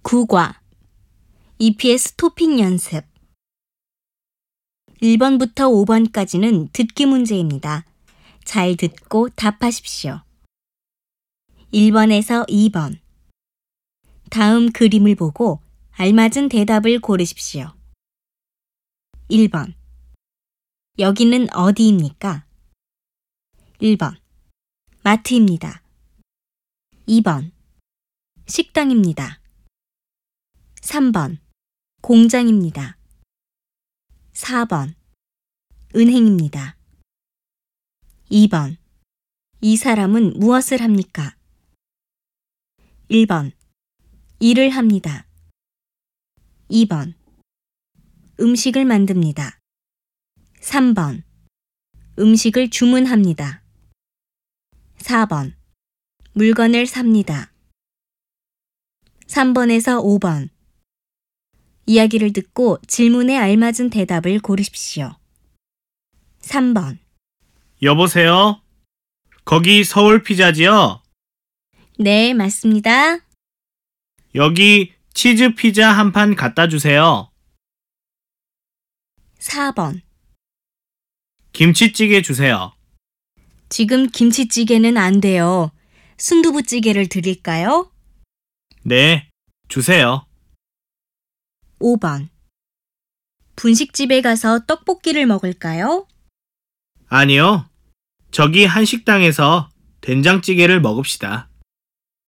국어 EPS 토픽 연습 1번부터 5번까지는 듣기 문제입니다. 잘 듣고 답하십시오. 1번에서 2번 다음 그림을 보고 알맞은 대답을 고르십시오. 1번 여기는 어디입니까? 1번 마트입니다. 2번 식당입니다. 3번 공장입니다. 4번 은행입니다. 2번 이 사람은 무엇을 합니까? 1번 일을 합니다. 2번 음식을 만듭니다. 3번 음식을 주문합니다. 4번 물건을 삽니다. 3번에서 5번 이야기를 듣고 질문에 알맞은 대답을 고르십시오. 3번 여보세요? 거기 서울 피자지요? 네, 맞습니다. 여기 치즈 피자 한 판 갖다 주세요. 4번 김치찌개 주세요. 지금 김치찌개는 안 돼요. 순두부찌개를 드릴까요? 네, 주세요. 5번 분식집에 가서 떡볶이를 먹을까요? 아니요. 저기 한식당에서 된장찌개를 먹읍시다.